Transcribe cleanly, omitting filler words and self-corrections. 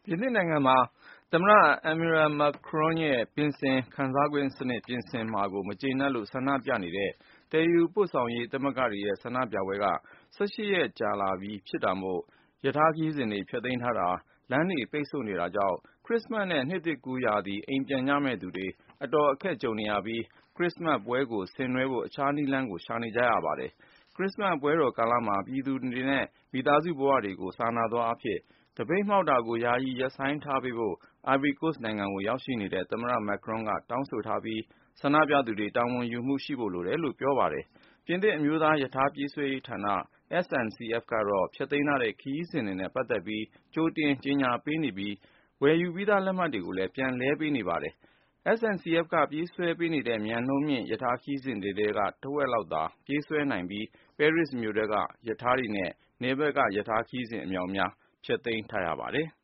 ပြင်သစ်နိုင်ငံမှာသမ္မတ Emmanuel Macron ရဲ့ပင်စင်ခံစားခွင့်စနစ်ပြင်ဆင်မှာကိုမကျေနပ်လို့ဆန္ဒပြနေတဲ့ သယ်ယူပို့ဆောင်ရေးသမဂ္ဂတွေရဲ့ဆန္ဒပြပွဲက18 ရက်ကြာလာပြီဖြစ်တာမို့ရထားခရီးစဉ်တွေဖျက်သိမ်းထားတာလမ်းတွေပိတ်ဆို့နေတာကြောင့်ခရစ်စမတ်နဲ့နှစ်သစ်ကူးရာသီအိမ်ပြန်ကြမယ့်သူတွေအတော်အခက်ကြုံနေရပြီးခရစ်စမတ်ပွဲကိုဆင်နွှဲဖို့အခြားနည်းလမ်းကိုရှာနေကြရပါတယ်။ ခရစ်စမတ်ပွဲတော်ကာလမှာပြည်သူတွေနဲ့မိသားစုဘဝတွေကိုစာနာသောအားဖြင့်သပိတ်မှောက်တာကိုယာယီရပ်ဆိုင်းထားပေးဖို့ Ivory Coast နိုင်ငံကိုရောက်ရှိနေတဲ့သမ္မတ Macron ကတောင်းဆိုထားပြီးဆန္ဒပြသူတွေတာဝန်ယူမှုရှိဖို့လိုတယ်လို့ပြောပါတယ်။ ပြင်သစ်အမျိုးသားရထားပြေးဆွဲရေးဌာန SNCF ကတော့ဖျက်သိမ်းထားတဲ့ခရီးစဉ်တွေနဲ့ပတ်သက်ပြီးကြိုတင်ကြေညာပေးနေပြီးဝယ်ယူပြီးသားလက်မှတ်တွေကိုလည်းပြန်လဲပေးနေပါတယ်။ SNCF ကပြေးဆွဲပေးနေတဲ့မြန်နှုန်းမြင့်ရထားခရီးစဉ်တွေထဲကတဝက်လောက်သာပြေးဆွဲနိုင်ပြီးပဲရစ်မြို့ထဲကရထားတွေနဲ့နယ်ဘက်ကရထားခရီးစဉ်အမြောက်အများဖျက်သိမ်းထားရပါတယ်။